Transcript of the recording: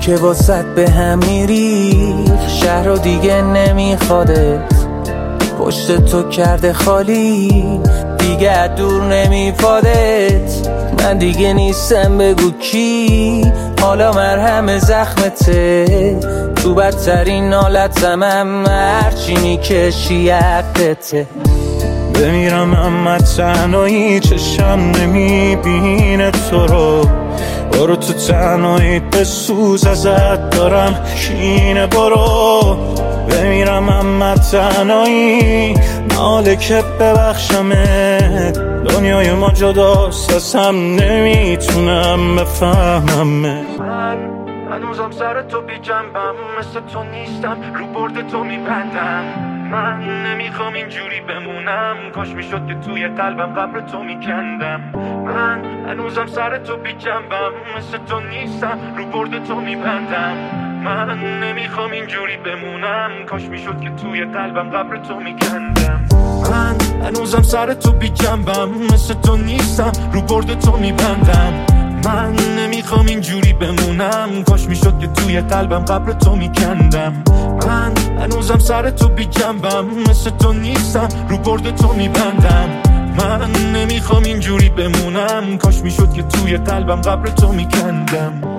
که واسط به هم میری، شهر رو دیگه نمیخوادت، پشت تو کرده خالی، دیگه دور نمیفادت. من دیگه نیستم بگو کی، حالا مرهم زخمته، تو بدترین حالت زمم هرچی میکشی حقته. بمیرم اما تنهایی چشم نمیبینه تو رو، برو تو تنهایی بسوز ازت دارم کینه، برو. بمیرم اما تنهایی ناله که ببخشمت، دنیای ما جداست از هم نمیتونم بفهمم. من هنوزم سر تو بی جنبم، مثل تو نیستم رو برد تو میبندم. من نمیخوام اینجوری بمونم، کاش میشد که توی قلبم قبر تو میکندم. من هنوزم سر تو بی جنبم، مثل تو نیستم رو برد تو میبندم. من نمیخوام اینجوری بمونم، کاش میشد که توی قلبم قبر تو میکندم. من هنوزم سر تو بی جنبم، مثل تو نیستم رو برد تو میبندم. من نمیخوام اینجوری بمونم، کاش میشد که توی قلبم قبر تو میکندم. من هنوزم سر تو بی جنبم، مثل تو نیستم رو برد تو میبندم. من نمیخوام اینجوری بمونم، کاش میشد که توی قلبم قبر تو میکندم.